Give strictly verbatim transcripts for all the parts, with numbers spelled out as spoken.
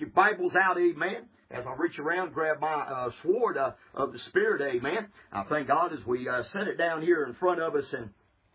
your Bibles out, amen. As I reach around, grab my uh, sword uh, of the Spirit, amen. I thank God as we uh, set it down here in front of us, and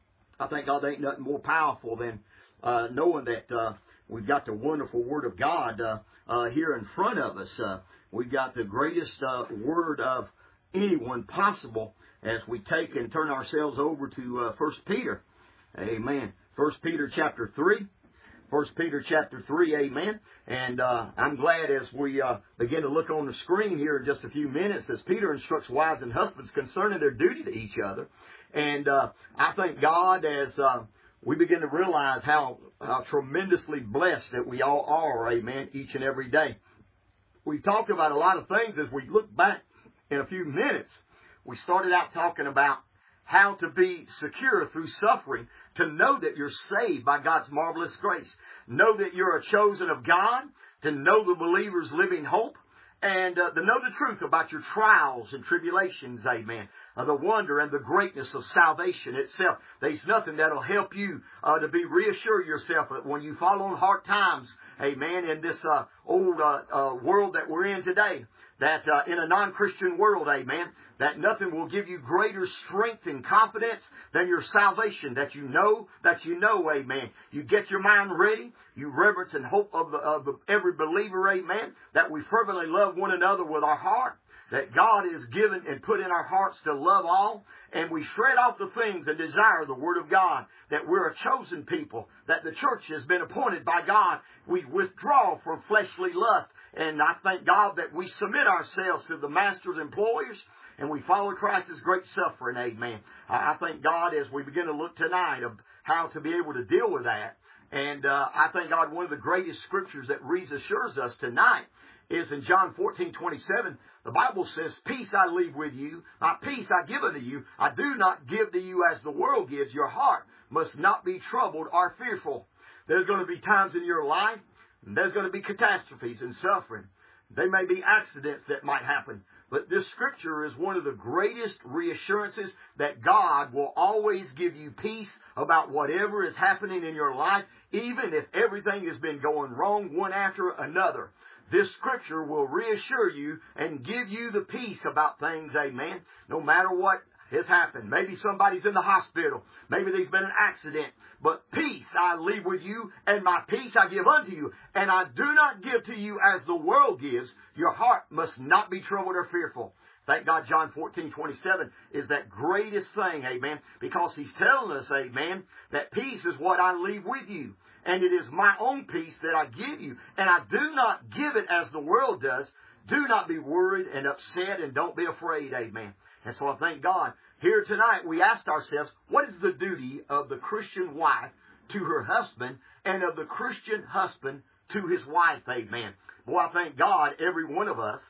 I thank God there ain't nothing more powerful than uh, knowing that uh, we've got the wonderful Word of God uh, uh, here in front of us. Uh, we've got the greatest uh, Word of anyone possible as we take and turn ourselves over to uh, First Peter. Amen. First Peter chapter three. First Peter chapter three, amen. And uh, I'm glad as we uh, begin to look on the screen here in just a few minutes as Peter instructs wives and husbands concerning their duty to each other. And uh, I thank God as uh, we begin to realize how, how tremendously blessed that we all are, amen, each and every day. We've talked about a lot of things as we look back in a few minutes. We started out talking about how to be secure through suffering, to know that you're saved by God's marvelous grace, know that you're a chosen of God, to know the believer's living hope, and uh, to know the truth about your trials and tribulations, amen, uh, the wonder and the greatness of salvation itself. There's nothing that'll help you uh, to be reassure yourself that when you fall on hard times, amen, in this uh, old uh, uh, world that we're in today, that uh, in a non-Christian world, amen, that nothing will give you greater strength and confidence than your salvation, that you know, that you know, amen. You get your mind ready, you reverence and hope of, the, of the, every believer, amen, that we fervently love one another with our heart, that God is given and put in our hearts to love all, and we shred off the things and desire the Word of God, that we're a chosen people, that the church has been appointed by God. We withdraw from fleshly lust, and I thank God that we submit ourselves to the master's employers, and we follow Christ's great suffering, amen. I thank God as we begin to look tonight of how to be able to deal with that. And uh, I thank God one of the greatest scriptures that reassures us tonight is in John fourteen twenty-seven. The Bible says, peace I leave with you, my peace I give unto you. I do not give to you as the world gives. Your heart must not be troubled or fearful. There's going to be times in your life, and there's going to be catastrophes and suffering. There may be accidents that might happen. But this scripture is one of the greatest reassurances that God will always give you peace about whatever is happening in your life, even if everything has been going wrong one after another. This scripture will reassure you and give you the peace about things, amen, no matter what has happened. Maybe somebody's in the hospital. Maybe there's been an accident. But peace I leave with you, and my peace I give unto you. And I do not give to you as the world gives. Your heart must not be troubled or fearful. Thank God John fourteen twenty-seven is that greatest thing, amen, because he's telling us, amen, that peace is what I leave with you. And it is my own peace that I give you. And I do not give it as the world does. Do not be worried and upset, and don't be afraid, amen. And so I thank God. Here tonight we asked ourselves, what is the duty of the Christian wife to her husband and of the Christian husband to his wife, amen. Boy, I thank God, every one of us.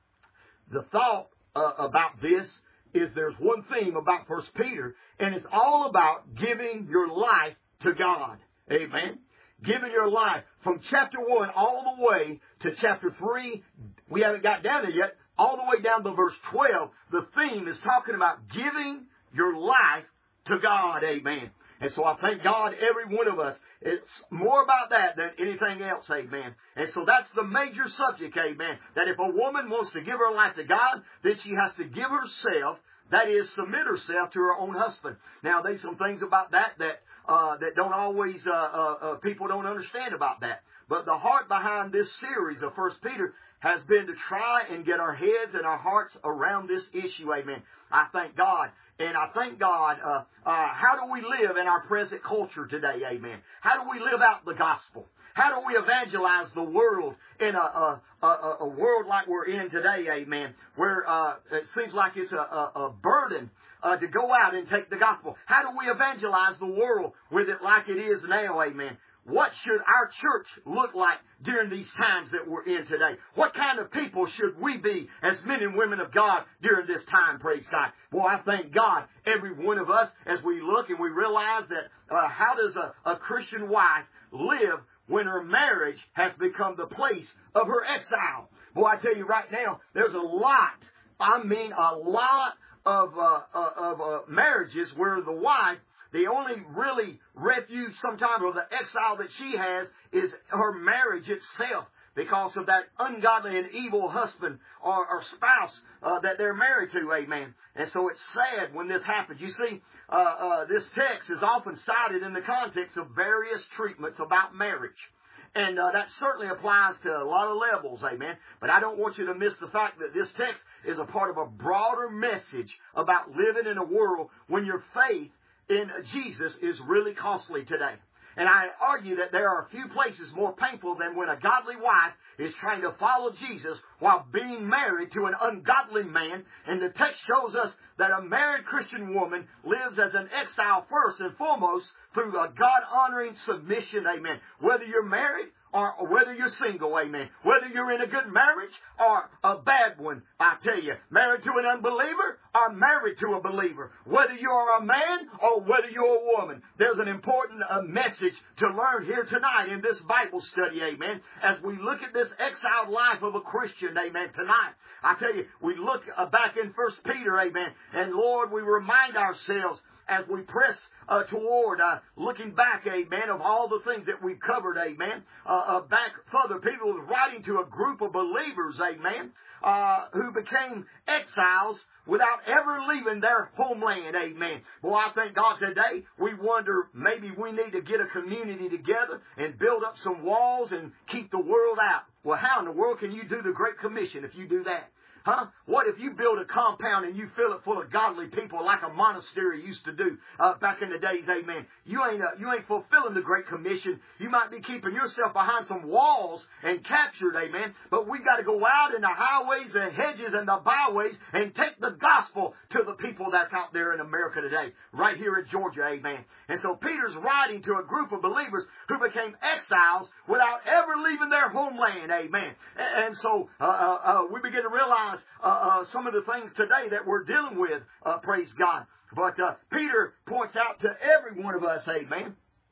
The thought uh, about this is there's one theme about First Peter, and it's all about giving your life to God, amen. Giving your life from chapter one all the way to chapter three. We haven't got down there yet. All the way down to verse twelve, the theme is talking about giving your life to God, amen. And so I thank God, every one of us, it's more about that than anything else, amen. And so that's the major subject, amen, that if a woman wants to give her life to God, then she has to give herself, that is, submit herself to her own husband. Now, there's some things about that that uh, that don't always, uh, uh, uh, people don't understand about that. But the heart behind this series of First Peter has been to try and get our heads and our hearts around this issue, amen. I thank God. And I thank God, uh, uh, how do we live in our present culture today, amen? How do we live out the gospel? How do we evangelize the world in a, a, a, a world like we're in today, amen, where uh, it seems like it's a, a, a burden uh, to go out and take the gospel? How do we evangelize the world with it like it is now, amen? What should our church look like during these times that we're in today? What kind of people should we be as men and women of God during this time, praise God? Boy, I thank God, every one of us, as we look and we realize that uh, how does a, a Christian wife live when her marriage has become the place of her exile? Boy, I tell you right now, there's a lot, I mean a lot of, uh, uh, of uh, marriages where the wife, the only really refuge sometimes, or the exile that she has, is her marriage itself. because of that ungodly and evil husband or, or spouse uh, that they're married to, amen. And so it's sad when this happens. You see, uh, uh, this text is often cited in the context of various treatments about marriage. And uh, that certainly applies to a lot of levels, amen. But I don't want you to miss the fact that this text is a part of a broader message about living in a world when your faith in Jesus is really costly today. And I argue that there are few places more painful than when a godly wife is trying to follow Jesus while being married to an ungodly man. And the text shows us that a married Christian woman lives as an exile first and foremost through a God-honoring submission, amen. Whether you're married or whether you're single, amen. Whether you're in a good marriage or a bad one, I tell you. Married to an unbeliever or married to a believer. Whether you're a man or whether you're a woman. There's an important uh, message to learn here tonight in this Bible study, amen. As we look at this exiled life of a Christian, amen, tonight. I tell you, we look uh, back in First Peter, amen. And Lord, we remind ourselves as we press uh, toward uh, looking back, amen, of all the things that we've covered, amen. Uh, uh, back further, Peter was writing to a group of believers, amen, uh, who became exiles without ever leaving their homeland, amen. Well, I thank God today we wonder maybe we need to get a community together and build up some walls and keep the world out. Well, how in the world can you do the Great Commission if you do that? Huh? What if you build a compound and you fill it full of godly people like a monastery used to do uh, back in the days, amen? You ain't uh, you ain't fulfilling the Great Commission. You might be keeping yourself behind some walls and captured, amen? But we got to go out in the highways and hedges and the byways and take the gospel to the people that's out there in America today, right here in Georgia, amen? And so Peter's writing to a group of believers who became exiles without ever leaving their homeland, amen? And so uh, uh, uh, we begin to realize Uh, uh, some of the things today that we're dealing with, uh, praise God. But uh, Peter points out to every one of us, amen,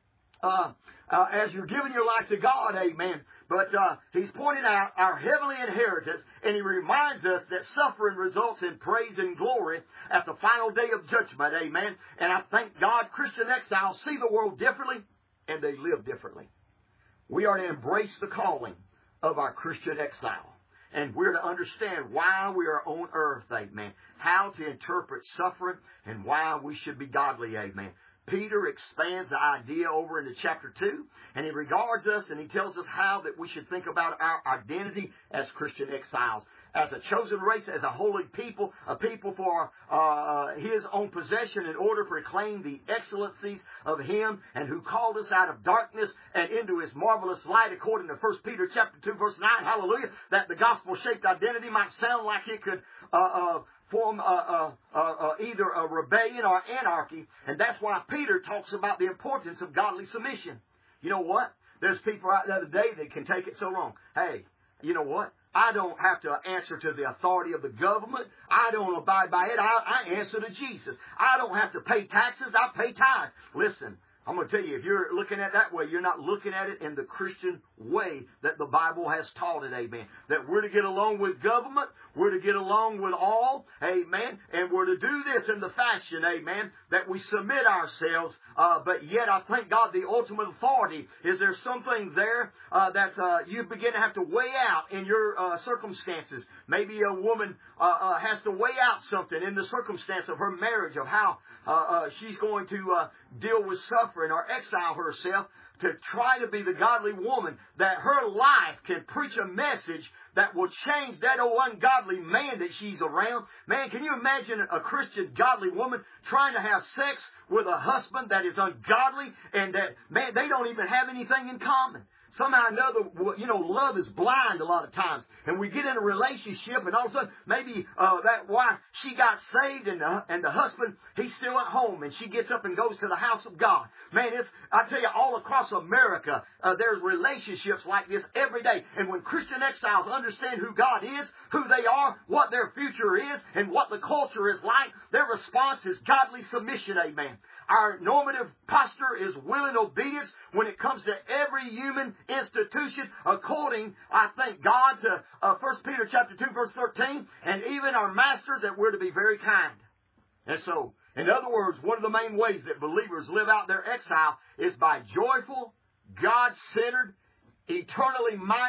uh, uh, as you're giving your life to God, amen. But uh, he's pointing out our heavenly inheritance, and he reminds us that suffering results in praise and glory at the final day of judgment, amen. And I thank God Christian exiles see the world differently, and they live differently. We are to embrace the calling of our Christian exile. And we're to understand why we are on earth, amen. How to interpret suffering and why we should be godly, amen. Peter expands the idea over into chapter two, and he regards us and he tells us how that we should think about our identity as Christian exiles. As a chosen race, as a holy people, a people for uh, his own possession in order to proclaim the excellencies of him and who called us out of darkness and into his marvelous light, according to First Peter chapter two, verse nine, hallelujah, that the gospel-shaped identity might sound like it could uh, uh, form uh, uh, uh, uh, either a rebellion or anarchy. And that's why Peter talks about the importance of godly submission. You know what? There's people out there today that can take it so wrong. Hey, you know what? I don't have to answer to the authority of the government. I don't abide by it. I, I answer to Jesus. I don't have to pay taxes. I pay tithe. Listen, I'm going to tell you, if you're looking at it that way, you're not looking at it in the Christian way that the Bible has taught it, amen. That we're to get along with government, we're to get along with all, amen, and we're to do this in the fashion, amen, that we submit ourselves, uh, but yet I thank God the ultimate authority is there something there uh, that uh, you begin to have to weigh out in your uh, circumstances. Maybe a woman uh, uh, has to weigh out something in the circumstance of her marriage, of how uh, uh, she's going to uh, deal with suffering or exile herself, to try to be the godly woman, that her life can preach a message that will change that old ungodly man that she's around. Man, can you imagine a Christian godly woman trying to have sex with a husband that is ungodly and that, man, they don't even have anything in common? Somehow or another, you know, love is blind a lot of times. And we get in a relationship and all of a sudden, maybe uh, that wife, she got saved and the, and the husband, he's still at home and she gets up and goes to the house of God. Man, it's, I tell you, all across America, uh, there's relationships like this every day. And when Christian exiles understand who God is, who they are, what their future is, and what the culture is like, their response is godly submission, amen. Our normative posture is willing obedience when it comes to every human institution, according, I thank God, to uh, First Peter chapter two, verse thirteen, and even our masters, that we're to be very kind. And so, in other words, one of the main ways that believers live out their exile is by joyful, God-centered, eternally minded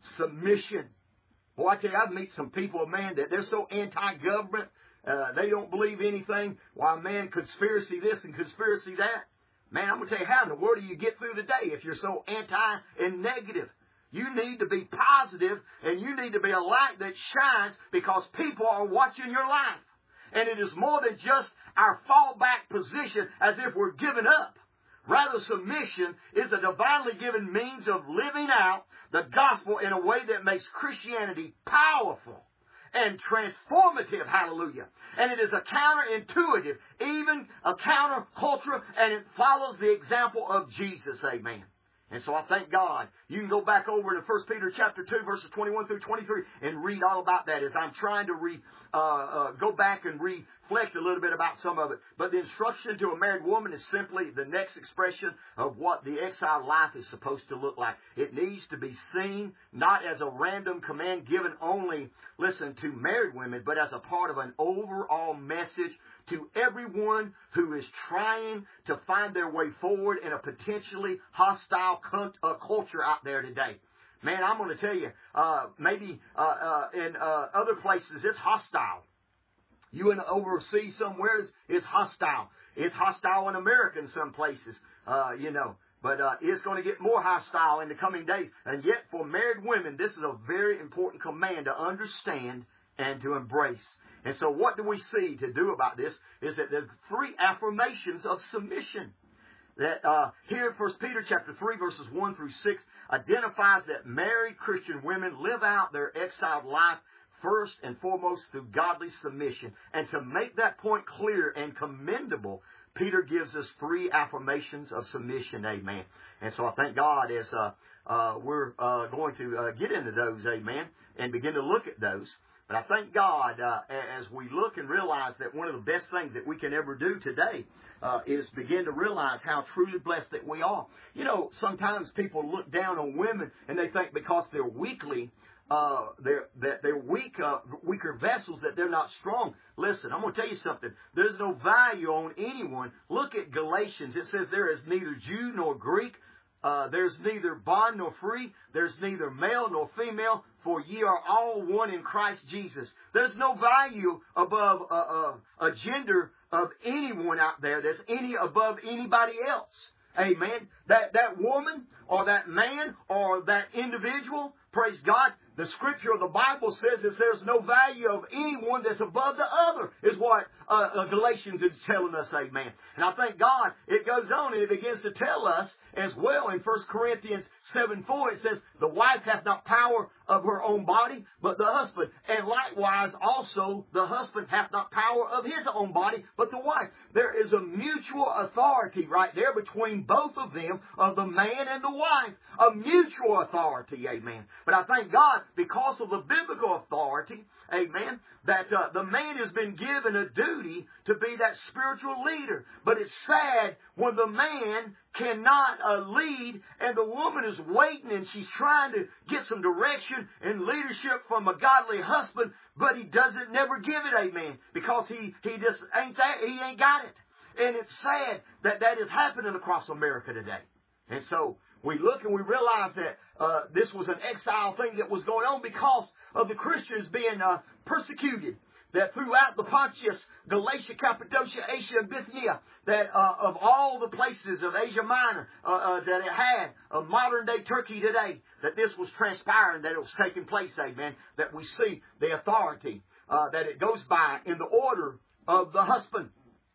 submission. Boy, I tell you, I've met some people, man, that they're so anti-government, uh, they don't believe anything. Why, man, conspiracy this and conspiracy that. Man, I'm going to tell you, how in the world do you get through the day if you're so anti and negative? You need to be positive, and you need to be a light that shines, because people are watching your life. And it is more than just our fallback position as if we're giving up. Rather, submission is a divinely given means of living out the gospel in a way that makes Christianity powerful and transformative. Hallelujah. And it is a counterintuitive, even a countercultural, and it follows the example of Jesus. Amen. And so I thank God. You can go back over to First Peter chapter two, verses twenty-one through twenty-three, and read all about that as I'm trying to re, uh, uh, go back and reflect a little bit about some of it. But the instruction to a married woman is simply the next expression of what the exiled life is supposed to look like. It needs to be seen not as a random command given only, listen, to married women, but as a part of an overall message to everyone who is trying to find their way forward in a potentially hostile uh, culture out there today. Man, I'm going to tell you, uh, maybe uh, uh, in uh, other places it's hostile. You in overseas somewhere is, is hostile. It's hostile in America in some places, uh, you know. But uh, it's going to get more hostile in the coming days. And yet, for married women, this is a very important command to understand and to embrace. And so what do we see to do about this is that there's three affirmations of submission. That uh, here, First Peter chapter three, verses one through six, identifies that married Christian women live out their exiled life first and foremost through godly submission. And to make that point clear and commendable, Peter gives us three affirmations of submission, amen. And so I thank God as uh, uh, we're uh, going to uh, get into those, amen, and begin to look at those. But I thank God uh, as we look and realize that one of the best things that we can ever do today uh, is begin to realize how truly blessed that we are. You know, sometimes people look down on women and they think because they're weakly, uh, they're, that they're weak, uh, weaker vessels, that they're not strong. Listen, I'm going to tell you something. There's no value on anyone. Look at Galatians. It says there is neither Jew nor Greek. Uh, there's neither bond nor free. There's neither male nor female, for ye are all one in Christ Jesus. There's no value above a, a, a gender of anyone out there that's any above anybody else. Amen. That that woman or that man or that individual, praise God, the scripture of the Bible says that there's no value of anyone that's above the other, is what uh, uh, Galatians is telling us, amen. And I thank God it goes on and it begins to tell us as well in First Corinthians seven four, it says, the wife hath not power of her own body, but the husband. And likewise also the husband hath not power of his own body, but the wife. There is a mutual authority right there between both of them, of the man and the wife. A mutual authority, amen. But I thank God because of the biblical authority, amen, that uh, the man has been given a duty to be that spiritual leader. But it's sad when the man cannot uh, lead and the woman is waiting and she's trying to get some direction and leadership from a godly husband, but he doesn't never give it, amen, because he, he just ain't there, he ain't got it. And it's sad that that is happening across America today. And so we look and we realize that uh, this was an exile thing that was going on because of the Christians being uh, persecuted. That throughout the Pontus, Galatia, Cappadocia, Asia, and Bithynia, that uh, of all the places of Asia Minor uh, uh, that it had, of modern-day Turkey today, that this was transpiring, that it was taking place, amen, that we see the authority uh, that it goes by in the order of the husband.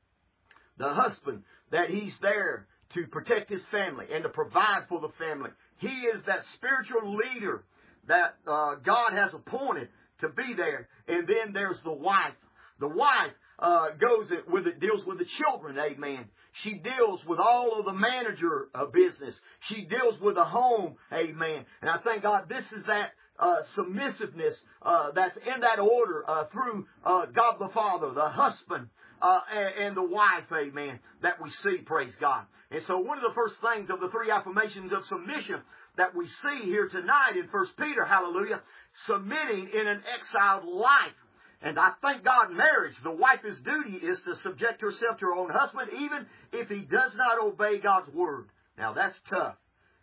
The husband, that he's there to protect his family and to provide for the family. He is that spiritual leader that uh, God has appointed to be there. And then there's the wife. The wife uh, goes with it, deals with the children, amen. She deals with all of the manager uh, business. She deals with the home, amen. And I thank God this is that uh, submissiveness uh, that's in that order uh, through uh, God the Father, the husband, uh, and, and the wife, amen, that we see, praise God. And so one of the first things of the three affirmations of submission that we see here tonight in First Peter, hallelujah, submitting in an exiled life. And I thank God in marriage, the wife's duty is to subject herself to her own husband, even if he does not obey God's word. Now that's tough.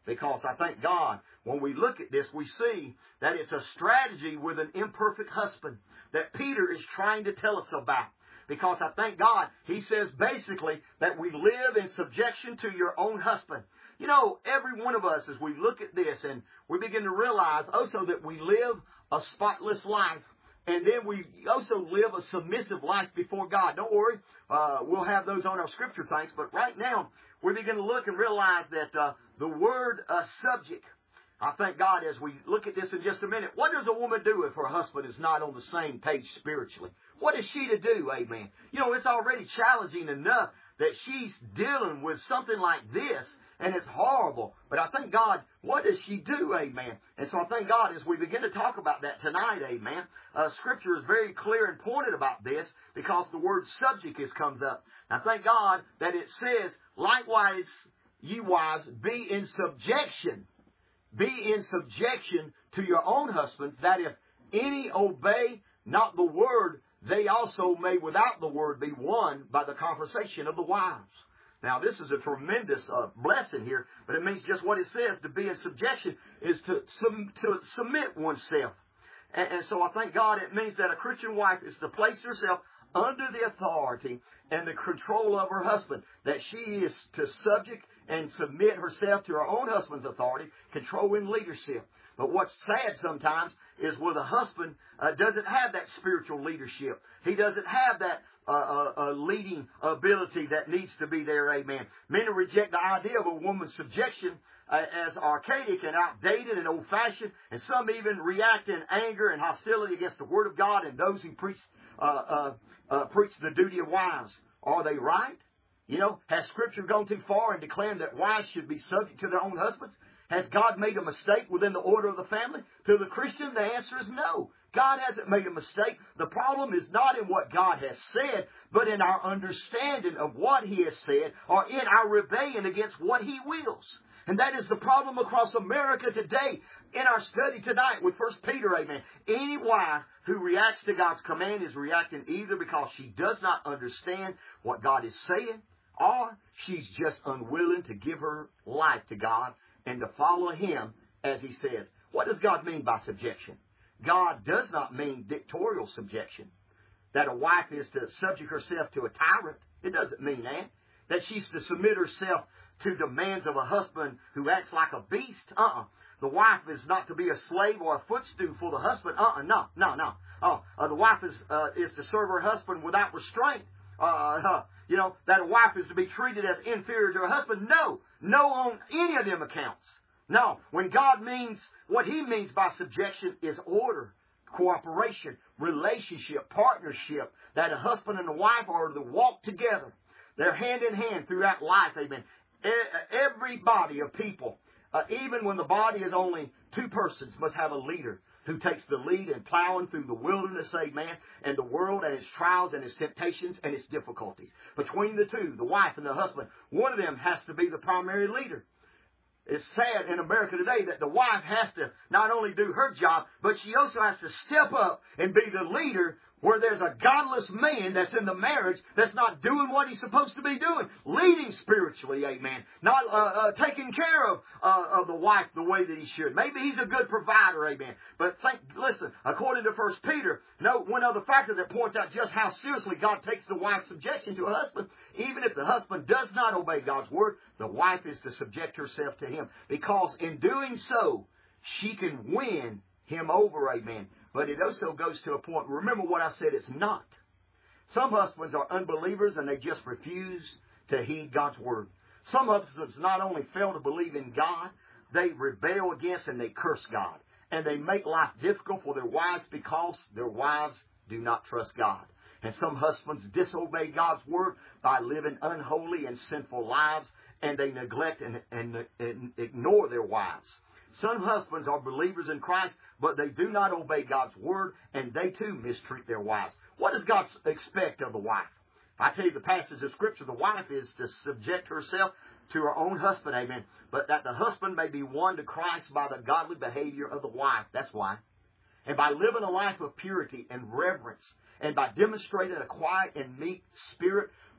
Because I thank God, when we look at this, we see that it's a strategy with an imperfect husband that Peter is trying to tell us about. Because I thank God, he says basically that we live in subjection to your own husband. You know, every one of us, as we look at this and we begin to realize also that we live a spotless life. And then we also live a submissive life before God. Don't worry, uh, we'll have those on our scripture things. But right now, we begin to look and realize that uh, the word uh, subject, I thank God as we look at this in just a minute. What does a woman do if her husband is not on the same page spiritually? What is she to do, amen? You know, it's already challenging enough that she's dealing with something like this, and it's horrible. But I thank God, what does she do, amen? And so I thank God as we begin to talk about that tonight, amen. Uh, Scripture is very clear and pointed about this because the word subject is comes up. I thank God that it says, likewise, ye wives, be in subjection. Be in subjection to your own husbands, that if any obey not the word, they also may without the word be won by the conversation of the wives. Now, this is a tremendous uh, blessing here, but it means just what it says. To be in subjection is to, sum, to submit oneself. And, and so I thank God it means that a Christian wife is to place herself under the authority and the control of her husband, that she is to subject and submit herself to her own husband's authority, control, and leadership. But what's sad sometimes is where the husband uh, doesn't have that spiritual leadership. He doesn't have that uh, uh, uh, leading ability that needs to be there, amen. Many reject the idea of a woman's subjection uh, as archaic and outdated and old-fashioned, and some even react in anger and hostility against the Word of God and those who preach, uh, uh, uh, preach the duty of wives. Are they right? You know, has Scripture gone too far in declaring that wives should be subject to their own husbands? Has God made a mistake within the order of the family? To the Christian, the answer is no. God hasn't made a mistake. The problem is not in what God has said, but in our understanding of what He has said, or in our rebellion against what He wills. And that is the problem across America today. In our study tonight with First Peter, amen. Any wife who reacts to God's command is reacting either because she does not understand what God is saying, or she's just unwilling to give her life to God and to follow Him as He says. What does God mean by subjection? God does not mean dictatorial subjection. That a wife is to subject herself to a tyrant. It doesn't mean that. That she's to submit herself to demands of a husband who acts like a beast. Uh-uh. The wife is not to be a slave or a footstool for the husband. Uh-uh. No, no, no. Oh, uh, the wife is uh, is to serve her husband without restraint. Uh, uh, you know, that a wife is to be treated as inferior to her husband. No. No on any of them accounts. No. When God means, what He means by subjection is order, cooperation, relationship, partnership, that a husband and a wife are to walk together. They're hand in hand throughout life, amen. Every body of people, uh, even when the body is only two persons, must have a leader who takes the lead in plowing through the wilderness, amen, and the world and its trials and its temptations and its difficulties. Between the two, the wife and the husband, one of them has to be the primary leader. It's sad in America today that the wife has to not only do her job, but she also has to step up and be the leader where there's a godless man that's in the marriage that's not doing what he's supposed to be doing, leading spiritually, amen, not uh, uh, taking care of uh, of the wife the way that he should. Maybe he's a good provider, amen, but think, listen, according to First Peter, note one other factor that points out just how seriously God takes the wife's subjection to her husband. Even if the husband does not obey God's word, the wife is to subject herself to him, because in doing so, she can win him over, amen. But it also goes to a point. Remember what I said, it's not. Some husbands are unbelievers and they just refuse to heed God's word. Some husbands not only fail to believe in God, they rebel against and they curse God. And they make life difficult for their wives because their wives do not trust God. And some husbands disobey God's word by living unholy and sinful lives, and they neglect and, and, and ignore their wives. Some husbands are believers in Christ, but they do not obey God's word, and they too mistreat their wives. What does God expect of the wife? I tell you the passage of Scripture, the wife is to subject herself to her own husband, amen, but that the husband may be won to Christ by the godly behavior of the wife. That's why. And by living a life of purity and reverence, and by demonstrating a quiet and meek spirit,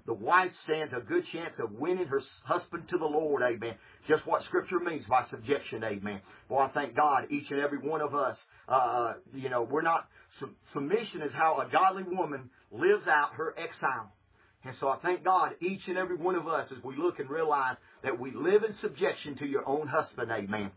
the wife stands a good chance of winning her husband to the Lord, amen. Just what Scripture means by subjection, amen. Boy, I thank God, each and every one of us, uh, you know, we're not, sub- submission is how a godly woman lives out her exile. And so I thank God, each and every one of us, as we look and realize that we live in subjection to your own husband, amen.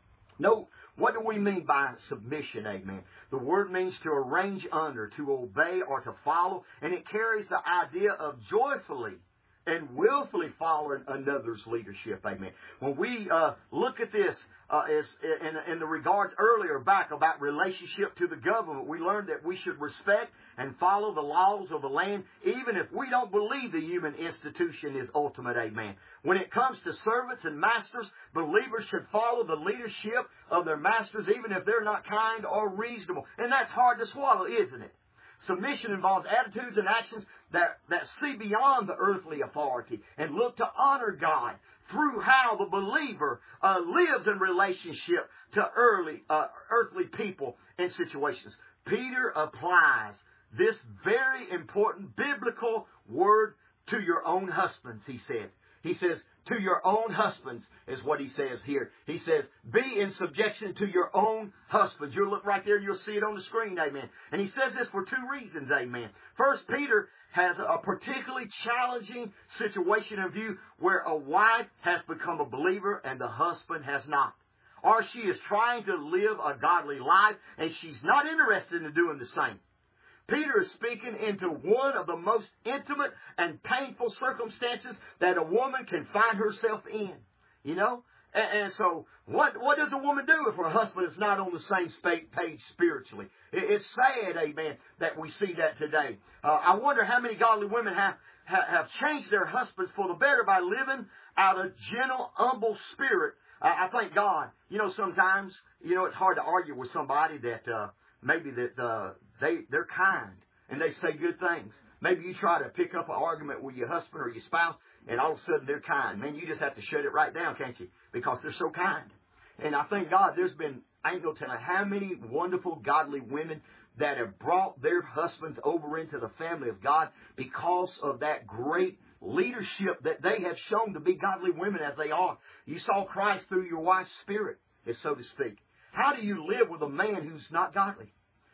No, what do we mean by submission, amen? The word means to arrange under, to obey, or to follow, and it carries the idea of joyfully and willfully following another's leadership, amen. When we uh, look at this uh, as in, in the regards earlier back about relationship to the government, we learned that we should respect and follow the laws of the land, even if we don't believe the human institution is ultimate, amen. When it comes to servants and masters, believers should follow the leadership of their masters, even if they're not kind or reasonable. And that's hard to swallow, isn't it? Submission involves attitudes and actions that, that see beyond the earthly authority and look to honor God through how the believer uh, lives in relationship to early, uh, earthly people and situations. Peter applies this very important biblical word to your own husbands, he said. He says, to your own husbands is what he says here. He says, be in subjection to your own husbands. You'll look right there and you'll see it on the screen, amen. And he says this for two reasons, amen. First, Peter has a particularly challenging situation in view where a wife has become a believer and the husband has not. Or she is trying to live a godly life and she's not interested in doing the same. Peter is speaking into one of the most intimate and painful circumstances that a woman can find herself in. You know? And, and so, what, what does a woman do if her husband is not on the same page spiritually? It, it's sad, amen, that we see that today. Uh, I wonder how many godly women have, have, have changed their husbands for the better by living out a gentle, humble spirit. Uh, I thank God. You know, sometimes, you know, it's hard to argue with somebody that... Uh, Maybe that uh, they, they're kind and they say good things. Maybe you try to pick up an argument with your husband or your spouse and all of a sudden they're kind. Man, you just have to shut it right down, can't you? Because they're so kind. And I thank God there's been, I ain't going to tell you how many wonderful godly women that have brought their husbands over into the family of God because of that great leadership that they have shown to be godly women as they are. You saw Christ through your wife's spirit, so to speak. How do you live with a man who's not godly?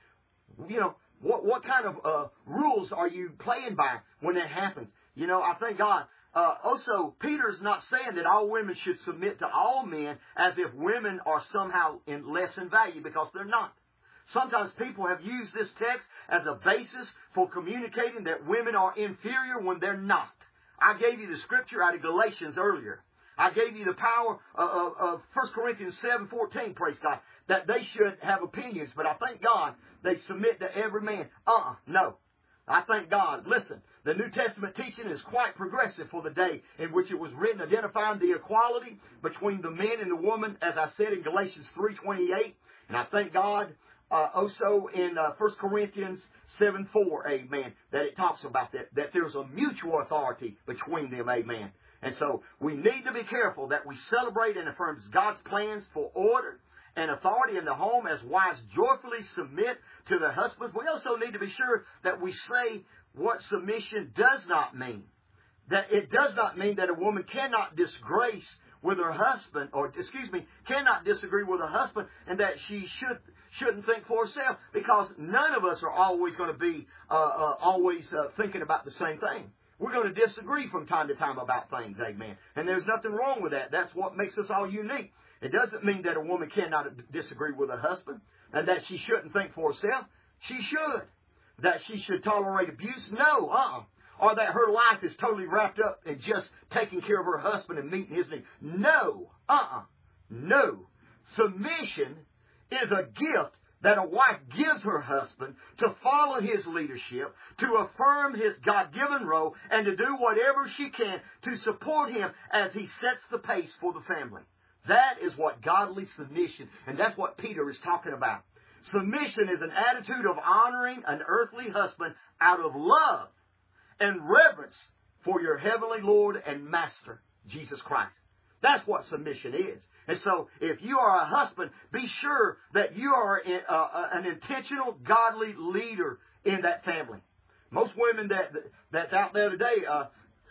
You know, what what kind of uh, rules are you playing by when that happens? You know, I thank God. Uh, also, Peter's not saying that all women should submit to all men as if women are somehow in less in value, because they're not. Sometimes people have used this text as a basis for communicating that women are inferior when they're not. I gave you the scripture out of Galatians earlier. I gave you the power of, of First Corinthians seven fourteen, praise God, that they should have opinions, but I thank God they submit to every man. Uh-uh, no. I thank God. Listen, the New Testament teaching is quite progressive for the day in which it was written, identifying the equality between the man and the woman, as I said in Galatians three twenty-eight. And I thank God uh, also in uh, First Corinthians seven four, amen, that it talks about that, that there's a mutual authority between them, amen. And so we need to be careful that we celebrate and affirm God's plans for order and authority in the home as wives joyfully submit to their husbands. We also need to be sure that we say what submission does not mean. That it does not mean that a woman cannot disgrace with her husband, or excuse me, cannot disagree with her husband, and that she should shouldn't think for herself, because none of us are always going to be uh, uh, always uh, thinking about the same thing. We're going to disagree from time to time about things, amen. And there's nothing wrong with that. That's what makes us all unique. It doesn't mean that a woman cannot disagree with her husband and that she shouldn't think for herself. She should. That she should tolerate abuse? No, uh-uh. Or that her life is totally wrapped up in just taking care of her husband and meeting his needs. No, uh-uh. No. Submission is a gift that a wife gives her husband to follow his leadership, to affirm his God-given role, and to do whatever she can to support him as he sets the pace for the family. That is what godly submission, and that's what Peter is talking about. Submission is an attitude of honoring an earthly husband out of love and reverence for your heavenly Lord and Master, Jesus Christ. That's what submission is. And so, if you are a husband, be sure that you are in, uh, an intentional, godly leader in that family. Most women that that's out there today, uh,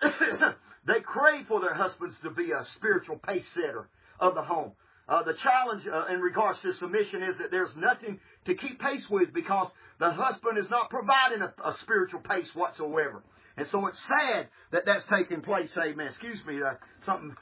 they crave for their husbands to be a spiritual pace setter of the home. Uh, the challenge uh, in regards to submission is that there's nothing to keep pace with because the husband is not providing a, a spiritual pace whatsoever. And so it's sad that that's taking place. Amen. Excuse me, uh, something.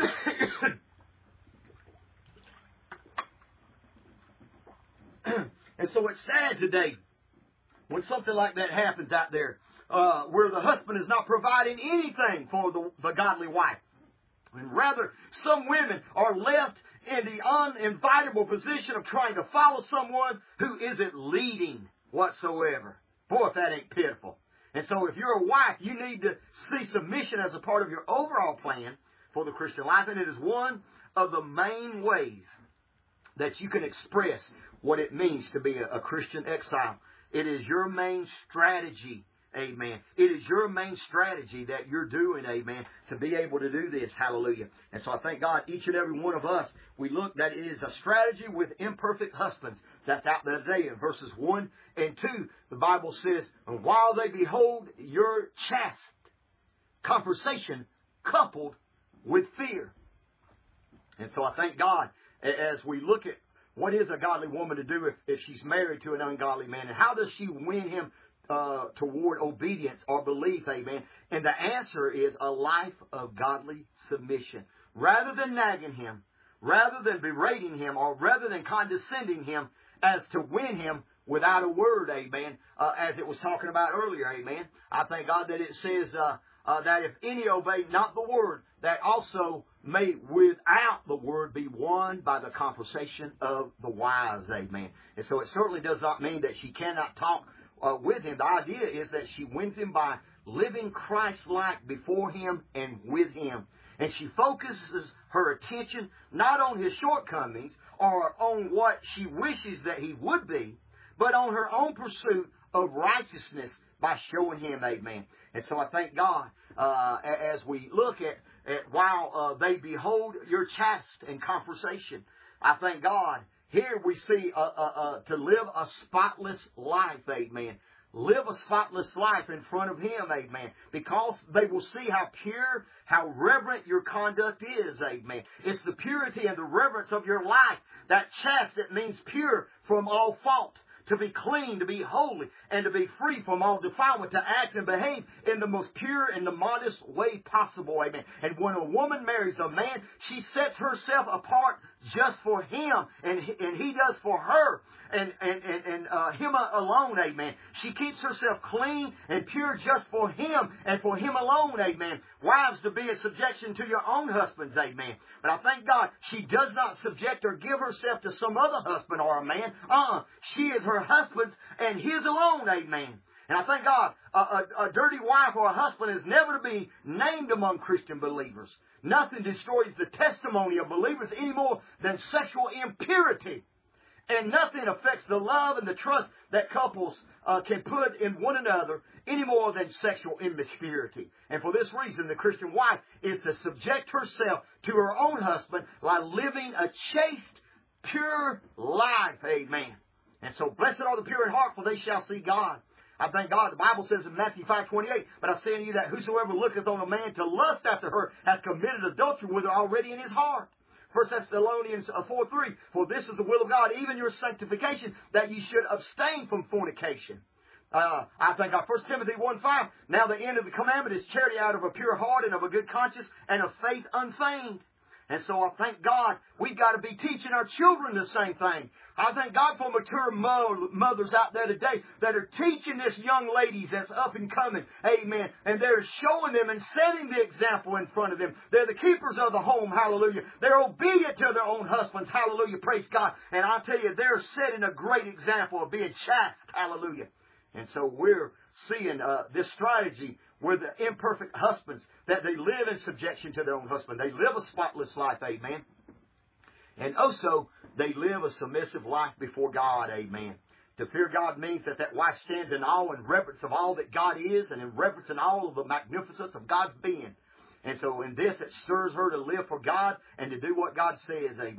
And so it's sad today when something like that happens out there, uh, where the husband is not providing anything for the, the godly wife. And rather, some women are left in the uninvitable position of trying to follow someone who isn't leading whatsoever. Boy, if that ain't pitiful. And so if you're a wife, you need to see submission as a part of your overall plan for the Christian life. And it is one of the main ways that you can express what it means to be a, a Christian exile. It is your main strategy. Amen. It is your main strategy that you're doing, amen, to be able to do this. Hallelujah. And so I thank God, each and every one of us, we look that it is a strategy with imperfect husbands. That's out there today in verses one and two. The Bible says, and while they behold your chaste conversation coupled with fear. And so I thank God as we look at what is a godly woman to do if, if she's married to an ungodly man, and how does she win him Uh, toward obedience or belief, amen. And the answer is a life of godly submission. Rather than nagging him, rather than berating him, or rather than condescending him, as to win him without a word, amen, uh, as it was talking about earlier, amen. I thank God that it says uh, uh, that if any obey not the word, that also may without the word be won by the conversation of the wise, amen. And so it certainly does not mean that she cannot talk Uh, with him. The idea is that she wins him by living Christ-like before him and with him. And she focuses her attention not on his shortcomings or on what she wishes that he would be, but on her own pursuit of righteousness by showing him, amen. And so I thank God uh, as we look at, at while uh, they behold your chaste and conversation, I thank God. Here we see uh, uh, uh, to live a spotless life, amen. Live a spotless life in front of him, amen. Because they will see how pure, how reverent your conduct is, amen. It's the purity and the reverence of your life. That chaste, it means pure from all fault. To be clean, to be holy, and to be free from all defilement, to act and behave in the most pure and the modest way possible, amen. And when a woman marries a man, she sets herself apart just for him, and, and he does for her, and, and, and, and uh, him alone, amen. She keeps herself clean and pure just for him, and for him alone, amen. Wives, to be in subjection to your own husbands, amen. But I thank God, she does not subject or give herself to some other husband or a man. Uh-uh. She is her husband's and his alone, amen. And I thank God, a, a, a dirty wife or a husband is never to be named among Christian believers. Nothing destroys the testimony of believers any more than sexual impurity. And nothing affects the love and the trust that couples uh, can put in one another any more than sexual impurity. And for this reason, the Christian wife is to subject herself to her own husband by living a chaste, pure life. Amen. And so, blessed are the pure in heart, for they shall see God. I thank God. The Bible says in Matthew five twenty-eight, but I say unto you that whosoever looketh on a man to lust after her hath committed adultery with her already in his heart. First Thessalonians four three, for this is the will of God, even your sanctification, that ye should abstain from fornication. Uh, I think our First Timothy one five, now the end of the commandment is charity out of a pure heart and of a good conscience and of faith unfeigned. And so I thank God we've got to be teaching our children the same thing. I thank God for mature mothers out there today that are teaching this young ladies that's up and coming. Amen. And they're showing them and setting the example in front of them. They're the keepers of the home. Hallelujah. They're obedient to their own husbands. Hallelujah. Praise God. And I tell you, they're setting a great example of being chaste. Hallelujah. And so we're seeing uh, this strategy with the imperfect husbands, that they live in subjection to their own husband. They live a spotless life, amen. And also, they live a submissive life before God, amen. To fear God means that that wife stands in awe and reverence of all that God is, and in reverence in all of the magnificence of God's being. And so in this, it stirs her to live for God and to do what God says, amen.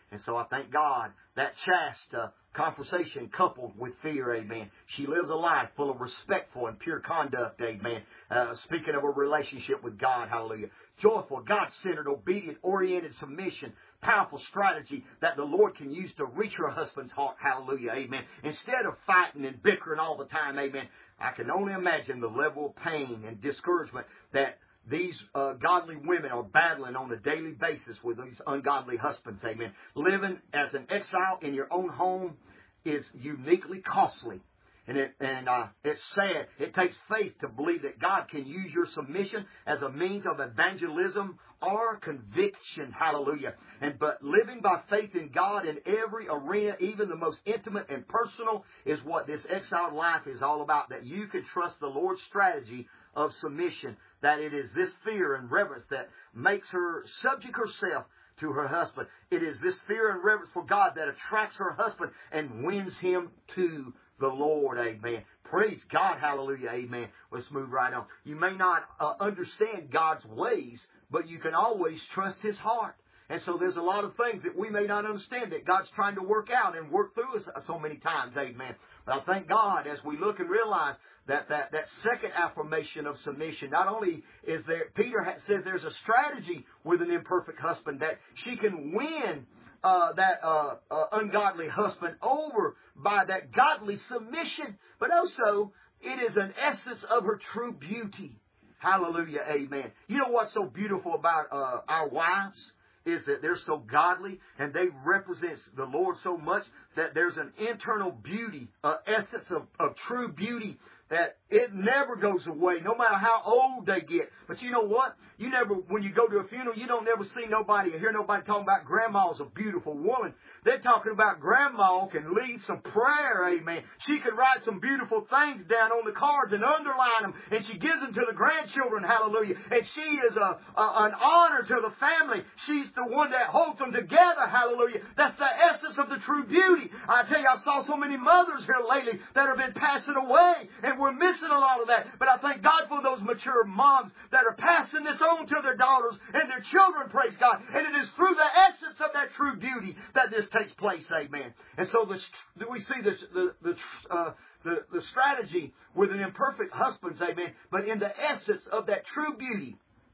And so I thank God that chaste uh, conversation coupled with fear, amen. She lives a life full of respectful and pure conduct, amen. Uh, speaking of a relationship with God, hallelujah. Joyful, God-centered, obedient, oriented submission, powerful strategy that the Lord can use to reach her husband's heart, hallelujah, amen. Instead of fighting and bickering all the time, amen, I can only imagine the level of pain and discouragement that these uh, godly women are battling on a daily basis with these ungodly husbands, amen. Living as an exile in your own home is uniquely costly. And, it, and uh, it's sad. It takes faith to believe that God can use your submission as a means of evangelism or conviction. Hallelujah. And but living by faith in God in every arena, even the most intimate and personal, is what this exiled life is all about. That you can trust the Lord's strategy of submission. That it is this fear and reverence that makes her subject herself to her husband. It is this fear and reverence for God that attracts her husband and wins him to the Lord, amen. Praise God, hallelujah, amen. Let's move right on. You may not uh, understand God's ways, but you can always trust His heart. And so there's a lot of things that we may not understand that God's trying to work out and work through us so many times, amen. But I thank God as we look and realize that that, that second affirmation of submission, not only is there, Peter says there's a strategy with an imperfect husband that she can win Uh, that uh, uh, ungodly husband over by that godly submission, but also it is an essence of her true beauty. Hallelujah, amen. You know what's so beautiful about uh, our wives is that they're so godly and they represent the Lord so much that there's an internal beauty, an essence of, of true beauty that it never goes away, no matter how old they get. But you know what? You never, when you go to a funeral, you don't never see nobody or hear nobody talking about grandma's a beautiful woman. They're talking about grandma can lead some prayer, amen. She can write some beautiful things down on the cards and underline them, and she gives them to the grandchildren, hallelujah. And she is a, a an honor to the family. She's the one that holds them together, hallelujah. That's the essence of the true beauty. I tell you, I saw so many mothers here lately that have been passing away, and we're missing a lot of that. But I thank God for those mature moms that are passing this on to their daughters and their children, praise God. And it is through the essence of that true beauty that this takes place, amen. And so the, we see this, the, the, uh, the, the strategy with an imperfect husband, amen, but in the essence of that true beauty,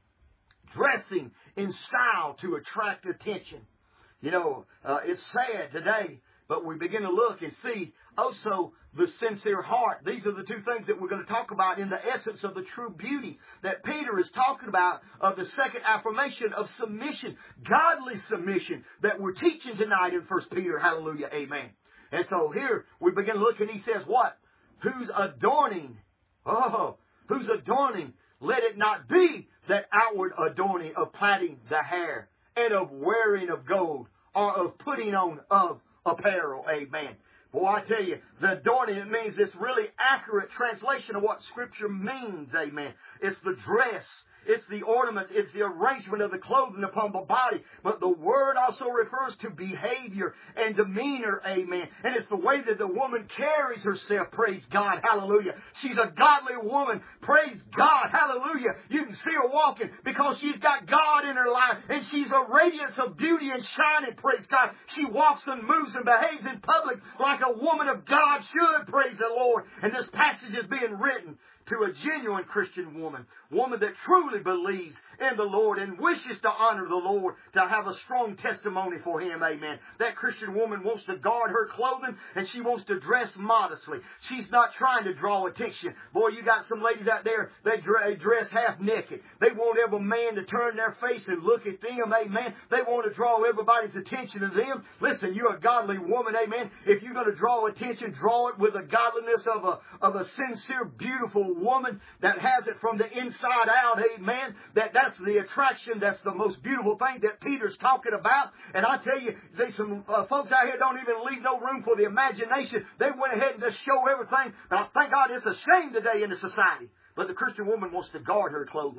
dressing in style to attract attention. You know, uh, it's sad today, but we begin to look and see also the sincere heart. These are the two things that we're going to talk about in the essence of the true beauty that Peter is talking about of the second affirmation of submission, godly submission that we're teaching tonight in First Peter. Hallelujah, amen. And so here we begin to look and he says what? Who's adorning? Oh, who's adorning? Let it not be that outward adorning of plaiting the hair and of wearing of gold or of putting on of apparel. Amen. Boy, I tell you, the adorning, it means this really accurate translation of what Scripture means. Amen. It's the dress. It's the ornaments. It's the arrangement of the clothing upon the body. But the word also refers to behavior and demeanor. Amen. And it's the way that the woman carries herself. Praise God. Hallelujah. She's a godly woman. Praise God. Hallelujah. You can see her walking because she's got God in her life. And she's a radiance of beauty and shining. Praise God. She walks and moves and behaves in public like a woman of God should. Praise the Lord. And this passage is being written to a genuine Christian woman, woman that truly believes in the Lord and wishes to honor the Lord, to have a strong testimony for Him, amen. That Christian woman wants to guard her clothing and she wants to dress modestly. She's not trying to draw attention. Boy, you got some ladies out there, they dress half naked. They want every man to turn their face and look at them, amen. They want to draw everybody's attention to them. Listen, you're a godly woman, amen. If you're going to draw attention, draw it with the godliness of a, of a sincere, beautiful woman that has it from the inside out, amen. That that's the attraction, that's the most beautiful thing that Peter's talking about. And I tell you, see, some uh, folks out here don't even leave no room for the imagination. They went ahead and just show everything. But I thank God it's a shame today in the society. But the Christian woman wants to guard her clothing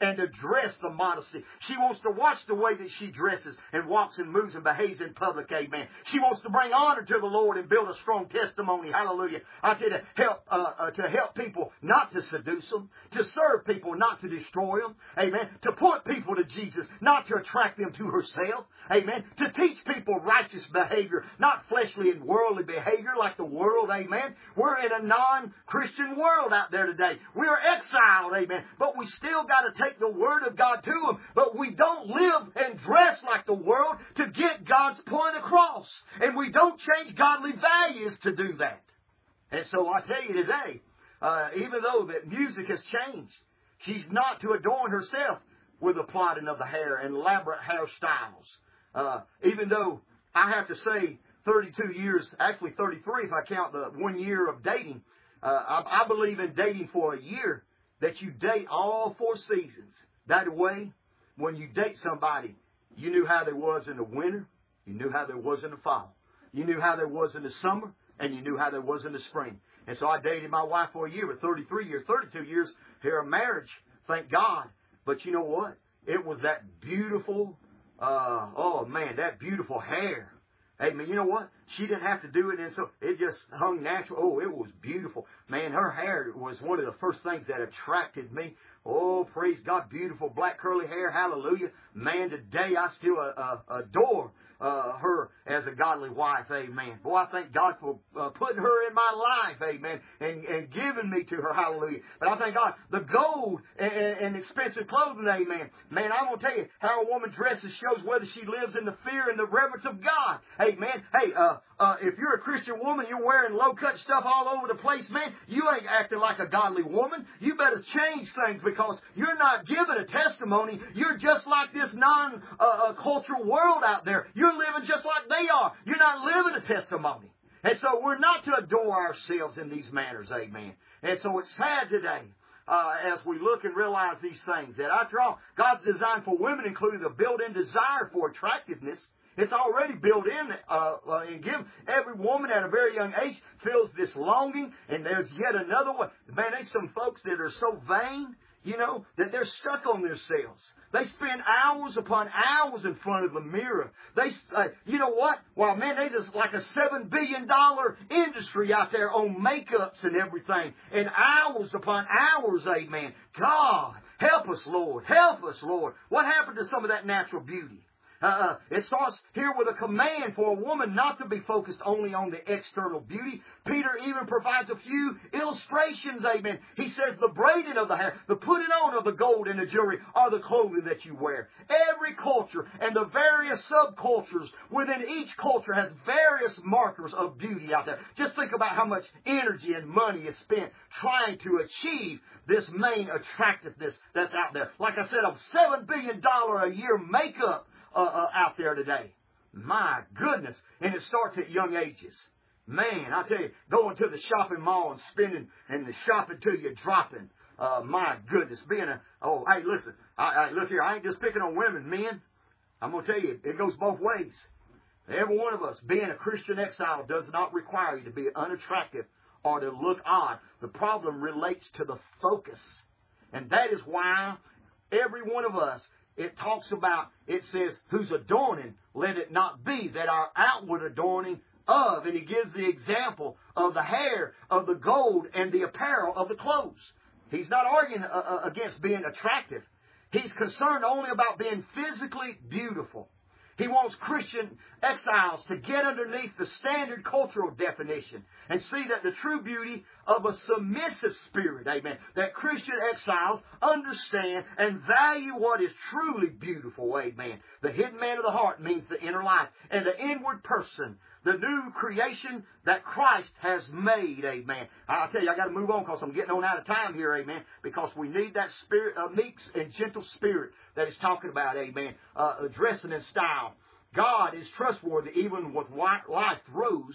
and to dress the modesty. She wants to watch the way that she dresses and walks and moves and behaves in public, amen. She wants to bring honor to the Lord and build a strong testimony, hallelujah. I tell you, to help, uh, uh, to help people, not to seduce them, to serve people, not to destroy them, amen. To point people to Jesus, not to attract them to herself, amen. To teach people righteous behavior, not fleshly and worldly behavior like the world, amen. We're in a non-Christian world out there today. We are exiled, amen. But we still got to take the Word of God to them. But we don't live and dress like the world to get God's point across. And we don't change godly values to do that. And so I tell you today, uh, even though that music has changed, she's not to adorn herself with the plaiting of the hair and elaborate hairstyles. Uh, even though I have to say thirty-two years, actually thirty-three if I count the one year of dating, uh, I, I believe in dating for a year, that you date all four seasons. That way, when you date somebody, you knew how there was in the winter, you knew how there was in the fall, you knew how there was in the summer, and you knew how there was in the spring. And so I dated my wife for a year, with thirty-three years, thirty-two years here of marriage, thank God. But you know what? It was that beautiful, uh, oh man, that beautiful hair. Hey, man, you know what? She didn't have to do it, and so it just hung natural. Oh, it was beautiful. Man, her hair was one of the first things that attracted me. Oh, praise God, beautiful black curly hair, hallelujah. Man, today I still uh, uh, adore uh, her as a godly wife, amen. Boy, I thank God for uh, putting her in my life, amen, and, and giving me to her, hallelujah. But I thank God, the gold and, and expensive clothing, amen. Man, I'm going to tell you, how a woman dresses shows whether she lives in the fear and the reverence of God, amen. Hey, uh, uh, if you're a Christian woman, you're wearing low-cut stuff all over the place, man, you ain't acting like a godly woman. You better change things, because you're not giving a testimony. You're just like this non-cultural uh, world out there. You're living just like they are. You're not living a testimony. And so we're not to adore ourselves in these manners, amen. And so it's sad today, uh, as we look and realize these things, that after all, God's design for women included a built-in desire for attractiveness. It's already built in, uh, uh, and give every woman at a very young age feels this longing, and there's yet another one. Man, there's some folks that are so vain, you know, that they're stuck on themselves. They spend hours upon hours in front of the mirror. They, uh, you know what? Well, man, there's like a seven billion dollar industry out there on makeups and everything. And hours upon hours, amen. God, help us, Lord. Help us, Lord. What happened to some of that natural beauty? Uh, it starts here with a command for a woman not to be focused only on the external beauty. Peter even provides a few illustrations, amen. He says the braiding of the hair, the putting on of the gold and the jewelry, are the clothing that you wear. Every culture and the various subcultures within each culture has various markers of beauty out there. Just think about how much energy and money is spent trying to achieve this main attractiveness that's out there. Like I said, a seven billion dollars a year makeup Uh, uh, out there today. My goodness. And it starts at young ages. Man, I tell you, going to the shopping mall and spending and the shopping till you're dropping. Uh, my goodness. Being a, oh, hey, listen. I, I, look here, I ain't just picking on women, men. I'm going to tell you, it goes both ways. Every one of us, being a Christian exile, does not require you to be unattractive or to look odd. The problem relates to the focus. And that is why every one of us, it talks about, it says, whose adorning, let it not be that our outward adorning of. And he gives the example of the hair, of the gold, and the apparel of the clothes. He's not arguing uh, against being attractive. He's concerned only about being physically beautiful. He wants Christian exiles to get underneath the standard cultural definition and see that the true beauty of a submissive spirit, amen, that Christian exiles understand and value what is truly beautiful, amen. The hidden man of the heart means the inner life, and the inward person, the new creation that Christ has made, amen. I'll tell you, I got to move on because I'm getting on out of time here, amen, because we need that spirit, uh, meek and gentle spirit that he's talking about, amen, uh, dressing in style. God is trustworthy even with life throws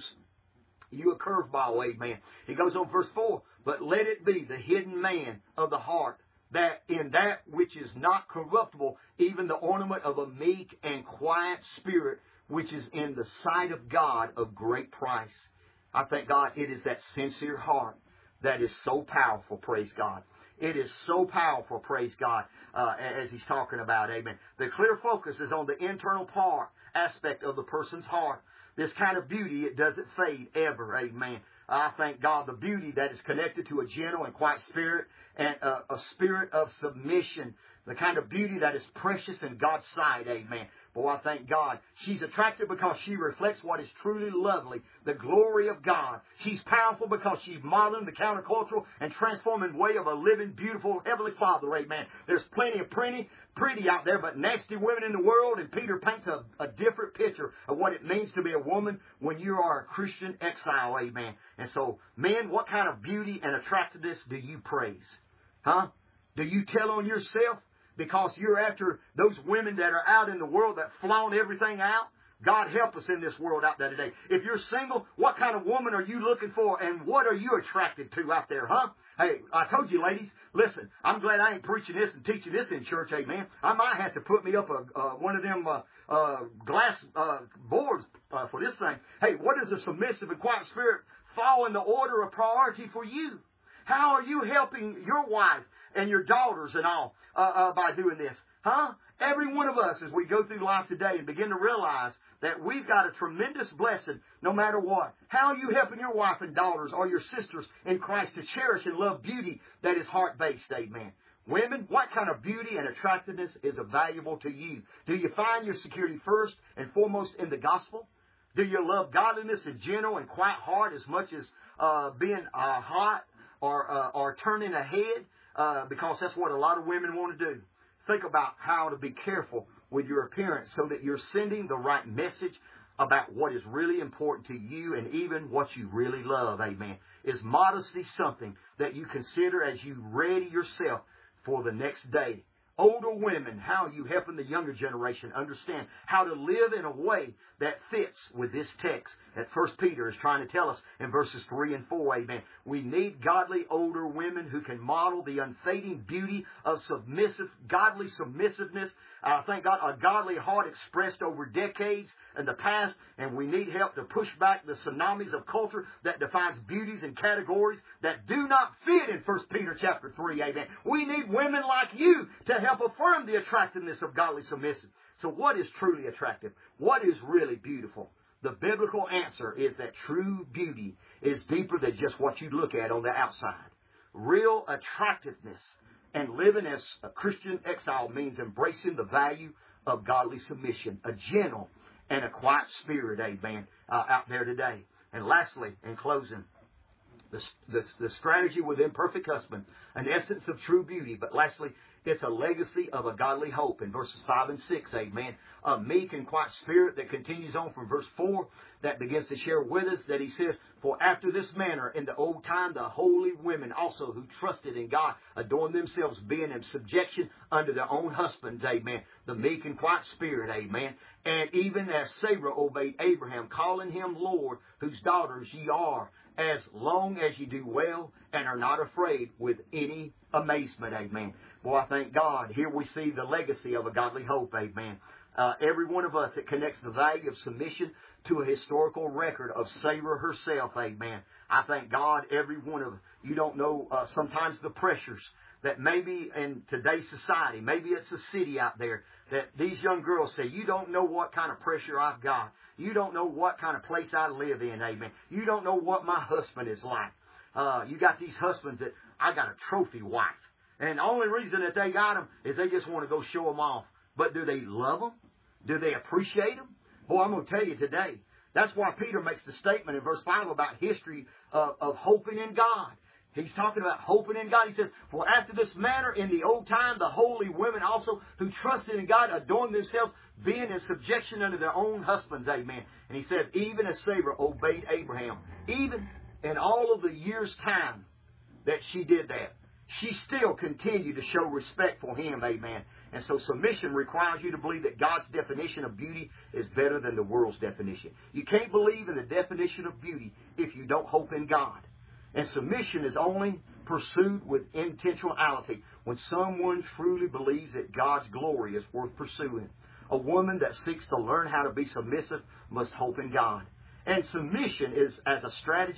you a curveball, amen. He goes on verse four, but let it be the hidden man of the heart, that in that which is not corruptible, even the ornament of a meek and quiet spirit, which is in the sight of God of great price. I thank God it is that sincere heart that is so powerful, praise God. It is so powerful, praise God, uh, as he's talking about, amen. The clear focus is on the internal part, aspect of the person's heart. This kind of beauty, it doesn't fade ever, amen. I thank God, the beauty that is connected to a gentle and quiet spirit and a, a spirit of submission. The kind of beauty that is precious in God's sight, amen. Boy, I thank God. She's attractive because she reflects what is truly lovely, the glory of God. She's powerful because she's modeling the countercultural and transforming way of a living, beautiful Heavenly Father, amen. There's plenty of pretty, pretty out there, but nasty women in the world, and Peter paints a, a different picture of what it means to be a woman when you are a Christian exile, amen. And so, men, what kind of beauty and attractiveness do you praise? Huh? Do you tell on yourself? Because you're after those women that are out in the world that flaunt everything out. God help us in this world out there today. If you're single, what kind of woman are you looking for, and what are you attracted to out there, huh? Hey, I told you, ladies, listen, I'm glad I ain't preaching this and teaching this in church, amen. I might have to put me up a uh, one of them uh, uh, glass uh, boards uh, for this thing. Hey, what does a submissive and quiet spirit fall in the order of priority for you? How are you helping your wife and your daughters and all uh, uh, by doing this? Huh? Every one of us, as we go through life today and begin to realize that we've got a tremendous blessing no matter what. How are you helping your wife and daughters or your sisters in Christ to cherish and love beauty that is heart-based, amen? Women, what kind of beauty and attractiveness is valuable to you? Do you find your security first and foremost in the gospel? Do you love godliness and gentle and quiet heart as much as uh, being uh, hot or, uh, or turning ahead? Uh, because that's what a lot of women want to do. Think about how to be careful with your appearance so that you're sending the right message about what is really important to you and even what you really love, amen. Is modesty something that you consider as you ready yourself for the next day? Older women, how are you helping the younger generation understand how to live in a way that fits with this text that First Peter is trying to tell us in verses three and four, amen. We need godly older women who can model the unfading beauty of submissive, godly submissiveness. I thank God, a godly heart expressed over decades in the past, and we need help to push back the tsunamis of culture that defines beauties and categories that do not fit in First Peter chapter three, amen. We need women like you to help affirm the attractiveness of godly submission. So what is truly attractive? What is really beautiful? The biblical answer is that true beauty is deeper than just what you look at on the outside. Real attractiveness and living as a Christian exile means embracing the value of godly submission, a gentle and a quiet spirit, amen, uh, out there today. And lastly, in closing, the, the, the strategy with imperfect husband, an essence of true beauty. But lastly, it's a legacy of a godly hope in verses five and six, amen. A meek and quiet spirit that continues on from verse four, that begins to share with us that he says, for after this manner in the old time the holy women also who trusted in God adorned themselves, being in subjection unto their own husbands, amen. The meek and quiet spirit, amen. And even as Sarah obeyed Abraham, calling him Lord, whose daughters ye are, as long as ye do well and are not afraid with any amazement, amen. Boy, I thank God. Here we see the legacy of a godly hope, amen. Uh, every one of us, it connects the value of submission to a historical record of Sarah herself, amen. I thank God every one of you don't know uh, sometimes the pressures that maybe in today's society, maybe it's a city out there, that these young girls say, you don't know what kind of pressure I've got. You don't know what kind of place I live in, amen. You don't know what my husband is like. Uh, you got these husbands that, I got a trophy wife. And the only reason that they got them is they just want to go show them off. But do they love them? Do they appreciate them? Boy, I'm going to tell you today. That's why Peter makes the statement in verse five about history of, of hoping in God. He's talking about hoping in God. He says, for after this manner in the old time, the holy women also who trusted in God adorned themselves, being in subjection unto their own husbands, amen. And he said, even as Sarah obeyed Abraham, even in all of the years' time that she did that, she still continued to show respect for him, amen. And so submission requires you to believe that God's definition of beauty is better than the world's definition. You can't believe in the definition of beauty if you don't hope in God. And submission is only pursued with intentionality when someone truly believes that God's glory is worth pursuing. A woman that seeks to learn how to be submissive must hope in God. And submission is as a strategy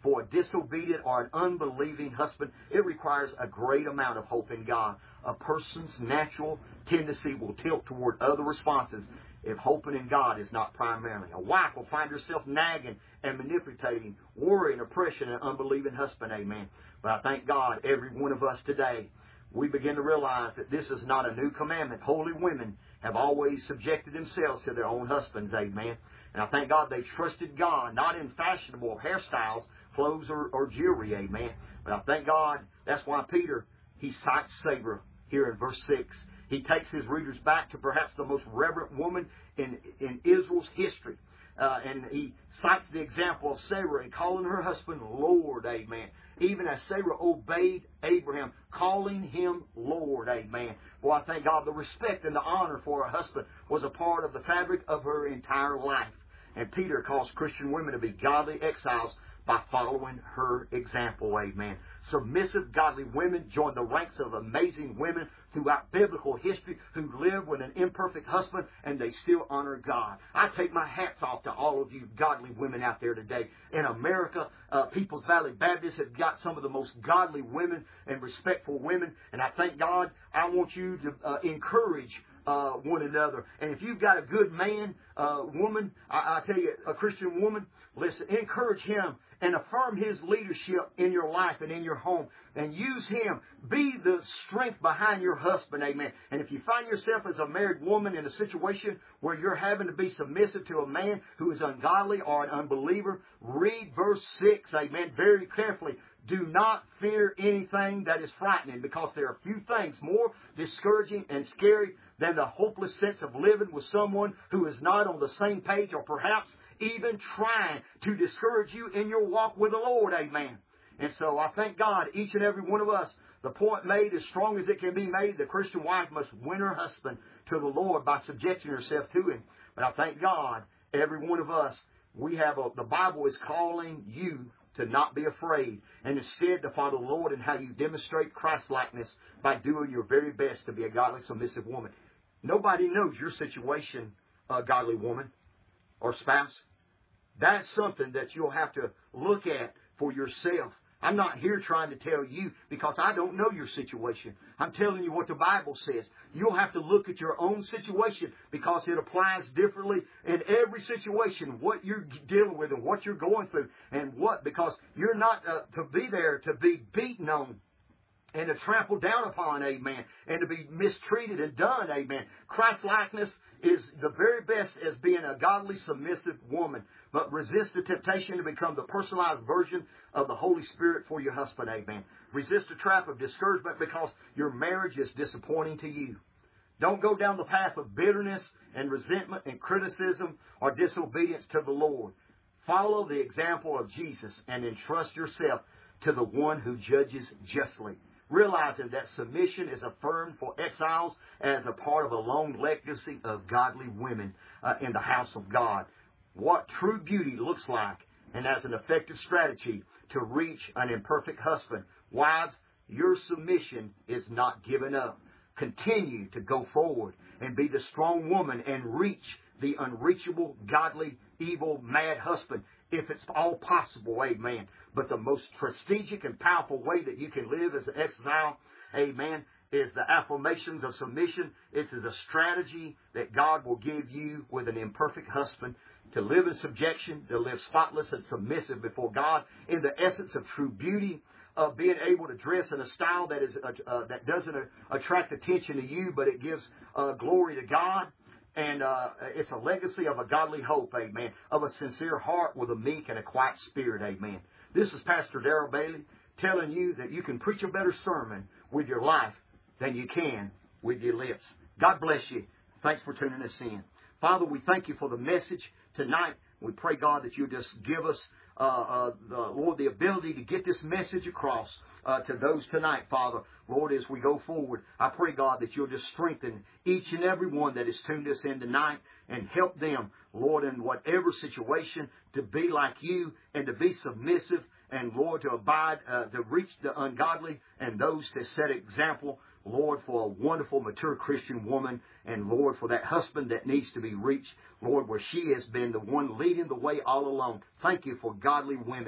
for a disobedient or an unbelieving husband, it requires a great amount of hope in God. A person's natural tendency will tilt toward other responses if hoping in God is not primarily. A wife will find herself nagging and manipulating, worrying, oppression, and unbelieving husband. Amen. But I thank God, every one of us today, we begin to realize that this is not a new commandment. Holy women have always subjected themselves to their own husbands. Amen. And I thank God they trusted God, not in fashionable hairstyles, clothes, or, or jewelry. Amen. But I thank God, that's why Peter, he cites Sarah here in verse six. He takes his readers back to perhaps the most reverent woman in, in Israel's history. Uh, and he cites the example of Sarah in calling her husband Lord. Amen. Even as Sarah obeyed Abraham, calling him Lord. Amen. Well, I thank God the respect and the honor for her husband was a part of the fabric of her entire life. And Peter calls Christian women to be godly exiles by following her example. Amen. Submissive, godly women join the ranks of amazing women throughout biblical history who live with an imperfect husband and they still honor God. I take my hats off to all of you godly women out there today. In America, uh, People's Valley Baptists have got some of the most godly women and respectful women. And I thank God, I want you to uh, encourage Uh, one another. And if you've got a good man, uh, woman, I, I tell you, a Christian woman, listen, encourage him and affirm his leadership in your life and in your home. And use him. Be the strength behind your husband, amen. And if you find yourself as a married woman in a situation where you're having to be submissive to a man who is ungodly or an unbeliever, read verse six, amen, very carefully. Do not fear anything that is frightening, because there are few things more discouraging and scary than the hopeless sense of living with someone who is not on the same page, or perhaps even trying to discourage you in your walk with the Lord. Amen. And so I thank God, each and every one of us, the point made as strong as it can be made, the Christian wife must win her husband to the Lord by subjecting herself to him. But I thank God, every one of us, we have a, the Bible is calling you to not be afraid, and instead to follow the Lord in how you demonstrate Christ-likeness by doing your very best to be a godly, submissive woman. Nobody knows your situation, uh, godly woman or spouse. That's something that you'll have to look at for yourself. I'm not here trying to tell you, because I don't know your situation. I'm telling you what the Bible says. You'll have to look at your own situation, because it applies differently in every situation, what you're dealing with and what you're going through. And what, because you're not uh, to be there to be beaten on and to trample down upon, amen, and to be mistreated and done, amen. Christ-likeness is the very best as being a godly, submissive woman. But resist the temptation to become the personalized version of the Holy Spirit for your husband, amen. Resist the trap of discouragement because your marriage is disappointing to you. Don't go down the path of bitterness and resentment and criticism or disobedience to the Lord. Follow the example of Jesus and entrust yourself to the one who judges justly, realizing that submission is affirmed for exiles as a part of a long legacy of godly women uh, in the house of God. What true beauty looks like, and as an effective strategy to reach an imperfect husband. Wives, your submission is not given up. Continue to go forward and be the strong woman and reach the unreachable, godly, evil, mad husband, if it's all possible, amen. But the most strategic and powerful way that you can live as an exile, amen, is the affirmations of submission. It is a strategy that God will give you with an imperfect husband to live in subjection, to live spotless and submissive before God in the essence of true beauty, of being able to dress in a style that is uh, uh, that doesn't uh, attract attention to you, but it gives uh, glory to God. And uh, it's a legacy of a godly hope, amen, of a sincere heart with a meek and a quiet spirit, amen. This is Pastor Darrell Bailey telling you that you can preach a better sermon with your life than you can with your lips. God bless you. Thanks for tuning us in. Father, we thank you for the message tonight. We pray, God, that you just give us, uh, uh, the, Lord, the ability to get this message across uh, to those tonight, Father. Lord, as we go forward, I pray, God, that you'll just strengthen each and every one that has tuned us in tonight and help them, Lord, in whatever situation, to be like you and to be submissive and, Lord, to abide, uh, to reach the ungodly and those to set example, Lord, for a wonderful, mature Christian woman, and, Lord, for that husband that needs to be reached, Lord, where she has been the one leading the way all along. Thank you for godly women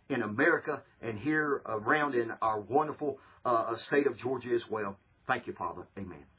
in America and here around in our wonderful uh, state of Georgia as well. Thank you, Father. Amen.